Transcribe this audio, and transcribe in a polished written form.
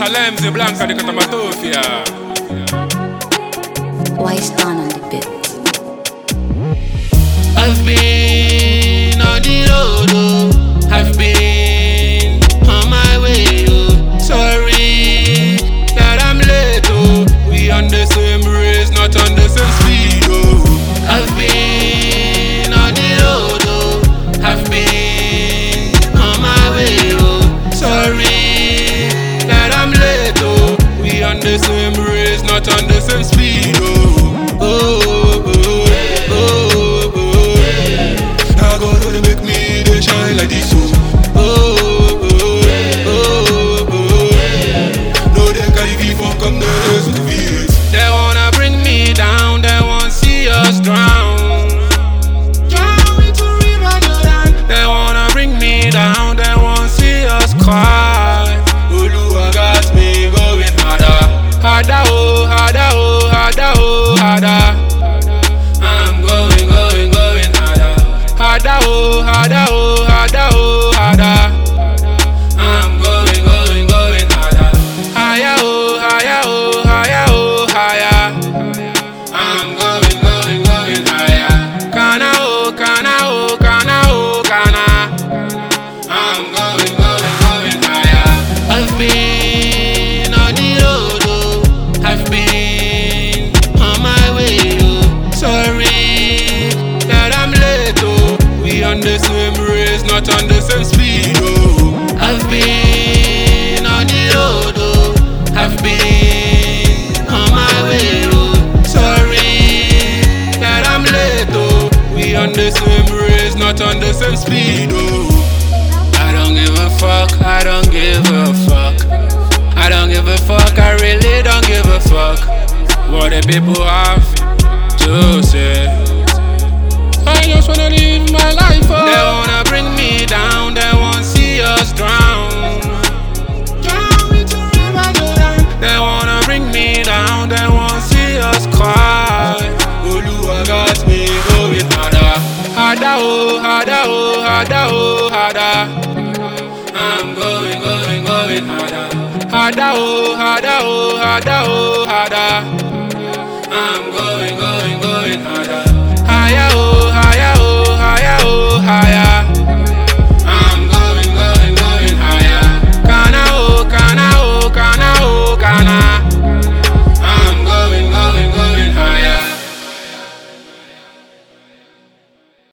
la MZ Blanca de Catamatofia. Why stand on the bit? I've been on the road, oh. I've been on my way, oh. Sorry that I'm late, oh. We on the same race, not on the same speed, oh. I've been on the road, oh. I've been on my way, oh. Sorry that I'm late, oh. We on the same race, not on the same speed, oh. Like this, no, they carry me for come the rest of it. They wanna bring me down, they want see us drown. Drown into river Jordan. They wanna bring me down, they want see us cry. Oluwa got me going harder, harder, oh, harder, oh, harder, oh, harder. I'm going harder, harder, oh, harder, oh, harder, oh, harder. I'm going harder. Higher, oh, higher, oh, higher, oh, higher. I'm going higher. Kana, oh, kana, oh, kana, oh, kana. I'm going higher. I've been on the road, oh. I've been on my way, oh. Sorry that I'm late, oh. We on the same race, not on the same speed, oh. I've been on the road, oh. I've been on my way, oh. Sorry that I'm late, oh. We on the same race, not on the same speed, oh. I don't give a fuck, I don't give a fuck. I don't give a fuck, I really don't give a fuck what the people have to say. I just wanna live my life, oh. They wanna bring me down, they want see us drown. Drown into river Jordan. They wanna bring me down, they want see us cry. Oluwa got me going harder, harder, oh, harder, oh, harder, oh, harder. I'm going harder, harder, oh, harder, oh, harder, oh, harder. I'm going harder.